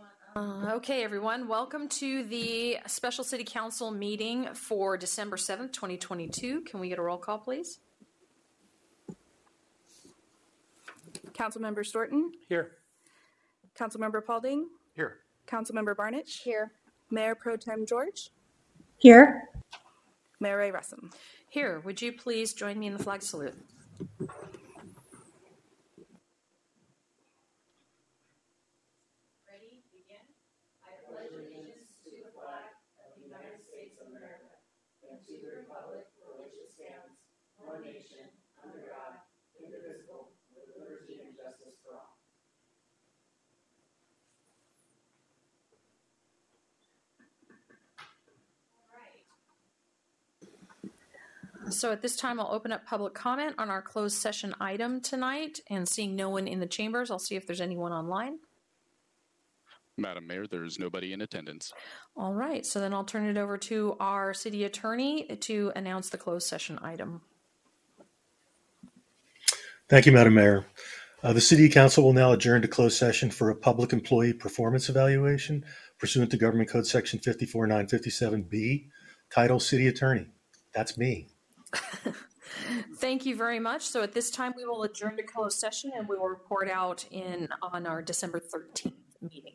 Okay, everyone, welcome to the special city council meeting for December 7th, 2022. Can we get a roll call, please? Councilmember Storton? Here. Councilmember Paulding? Here. Councilmember Barnich? Here. Mayor Pro Tem George? Here. Mayor Ray Russum? Here, would you please join me in the flag salute? Ready, begin. I pledge allegiance to the flag of the United States of America and to the republic for which it stands, one nation, under God, indivisible, with liberty and justice for all. So at this time, I'll open up public comment on our closed session item tonight, and seeing no one in the chambers, I'll see if there's anyone online. Madam Mayor, there is nobody in attendance. All right, so then I'll turn it over to our city attorney to announce the closed session item. Thank you, Madam Mayor. The City Council will now adjourn to closed session for a public employee performance evaluation pursuant to Government Code Section 54957B, title City Attorney. That's me. Thank you very much. So at this time, we will adjourn to closed session and we will report out on our December 13th meeting.